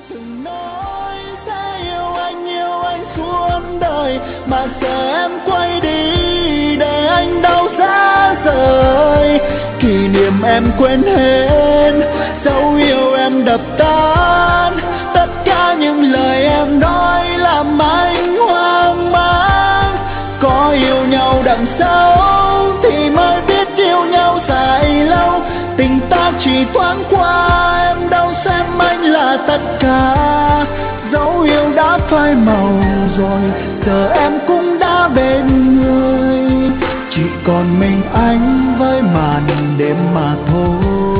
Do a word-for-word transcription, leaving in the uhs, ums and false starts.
từng nói sẽ yêu anh yêu anh suốt đời, mà giờ em quay đi để anh đau giá rời. Kỷ niệm em quên hết, dấu yêu em đập tan, tất cả những lời em nói làm anh hoang mang. Có yêu nhau đằng sau thì mới biết yêu nhau dài lâu, tình ta chỉ thoáng qua, em đâu xem anh là tất cả. Dấu yêu đã phai màu rồi, giờ em cũng đã bên người, chỉ còn mình anh với màn đêm mà thôi.